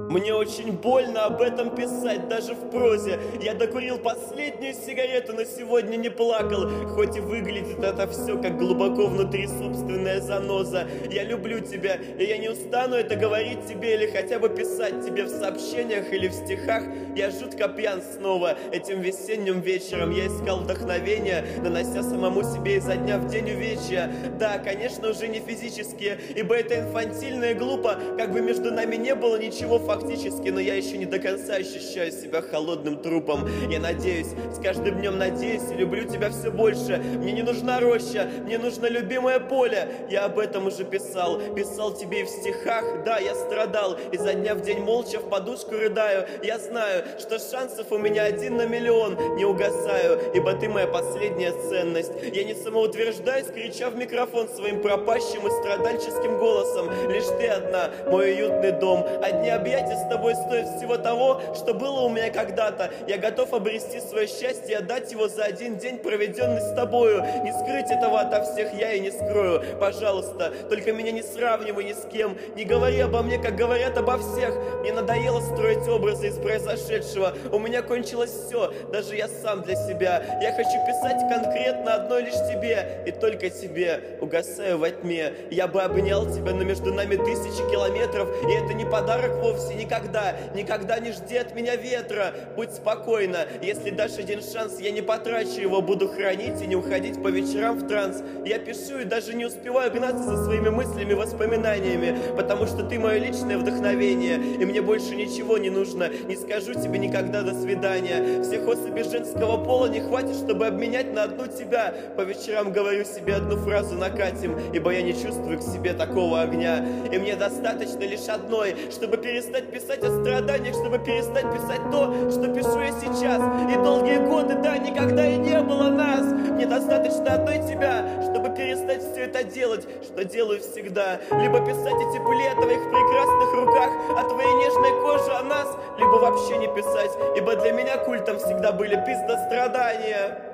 Мне очень больно об этом писать, даже в прозе. Я докурил последнюю сигарету, но сегодня не плакал. Хоть и выглядит это все как глубоко внутри собственная заноза. Я люблю тебя, и я не устану это говорить тебе или хотя бы писать тебе в сообщениях или в стихах. Я жутко пьян снова этим весенним вечером. Я искал вдохновения, нанося самому себе изо дня в день увечья. Да, конечно, уже не физические, ибо это инфантильно и глупо. Как бы между нами не было ничего фактически, но я еще не до конца ощущаю себя холодным трупом. Я надеюсь, с каждым днем надеюсь и люблю тебя все больше. Мне не нужна роща, мне нужно любимое поле. Я об этом уже писал тебе и в стихах. Да, я страдал, изо дня в день молча в подушку рыдаю. Я знаю, что шансов у меня 1 на миллион. Не угасаю, ибо ты моя последняя ценность. Я не самоутверждаюсь, крича в микрофон своим пропащим и страдальческим голосом. Лишь ты одна, мой уютный дом. Одни объятия с тобой стоят всего того, что было у меня когда-то. Я готов обрести свое счастье и отдать его за 1 день, проведенный с тобою. Не скрыть этого ото всех я и не скрою. Пожалуйста, только меня не сравнивай ни с кем. Не говори обо мне, как говорят обо всех. Мне надоело строить образы из произошедшего. У меня кончилось все, даже я сам для себя. Я хочу писать конкретно одной лишь тебе, и только тебе. Угасаю во тьме. Я бы обнял тебя, но между нами 1000 километров, и это не подарок вовсе. Никогда, никогда не жди от меня ветра. Будь спокойна, если дашь 1 шанс, я не потрачу его. Буду хранить и не уходить по вечерам в транс. Я пишу и даже не успеваю гнаться за своими мыслями и воспоминаниями, потому что ты мое личное вдохновение, и мне больше ничего не нужно. Не скажу тебе никогда до свидания. Всех особей женского пола не хватит, чтобы обменять на одну тебя. По вечерам говорю себе одну фразу: накатим, ибо я не чувствую к себе такого огня. И мне достаточно лишь одной, чтобы перестать писать о страданиях, чтобы перестать писать то, что пишу я сейчас. И долгие годы, да, никогда и не было нас. Мне достаточно одной тебя, чтобы перестать все это делать, что делаю всегда. Либо писать о тепле твоих прекрасных руках, о твоей нежной коже, о нас, либо вообще не писать, ибо для меня культом всегда были пиздострадания.